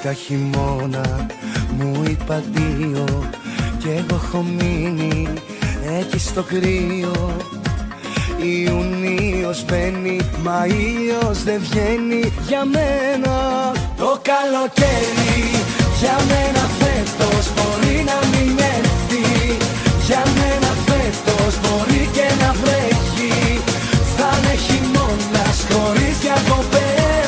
είχα χειμώνα, μου είπα αντίο κι εγώ έχω μείνει εκεί στο κρύο. Ιουνίος μπαίνει, μα ήλιος δεν βγαίνει για μένα. Το καλοκαίρι για μένα φέτος μπορεί να μην έρθει. Για μένα φέτος μπορεί και να βρέχει. Θα είναι χειμώνας χωρίς διακοπές.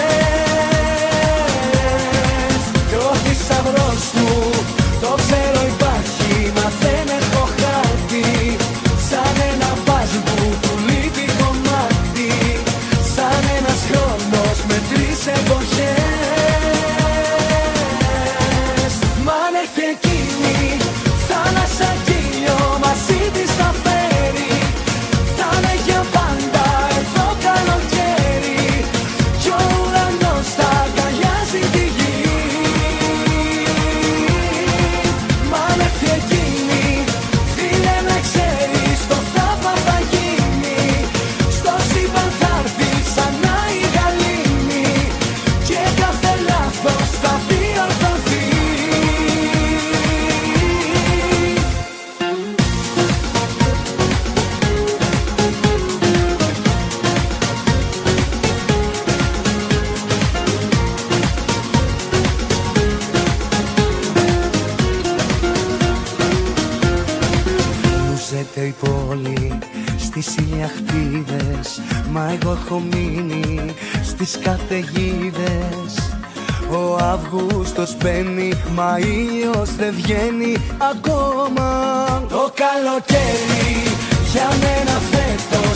Κι ο θησαυρός μου το ξέρω υπάρχει, μα δεν έχω χάρτη. Σαν ένα μπάζι που του λείπει κομμάτι. Σαν ένας χρόνος με τρεις εποχές. Μ' αν έρθει εκείνη θάλασσα κι ήλιο μαζί της θα φέρει. Θα είναι για πάντα εδώ καλοκαίρι κι ο ουρανός θα αγκαλιάζει τη γη. Μ' αν έρθει εκείνη φίλε με ξέρεις το θαύμα θα γίνει. Στο σύμπαν θα έρθει ξανά η γαλήνη και κάθε λάθος θα διορθωθεί. Λούζεται η πόλη στις ηλιαχτίδες, μα εγώ έχω μείνει στις καταιγίδες. Ο Αύγουστος μπαίνει, μα ήλιος δεν βγαίνει ακόμα. Το καλοκαίρι για μένα φέτος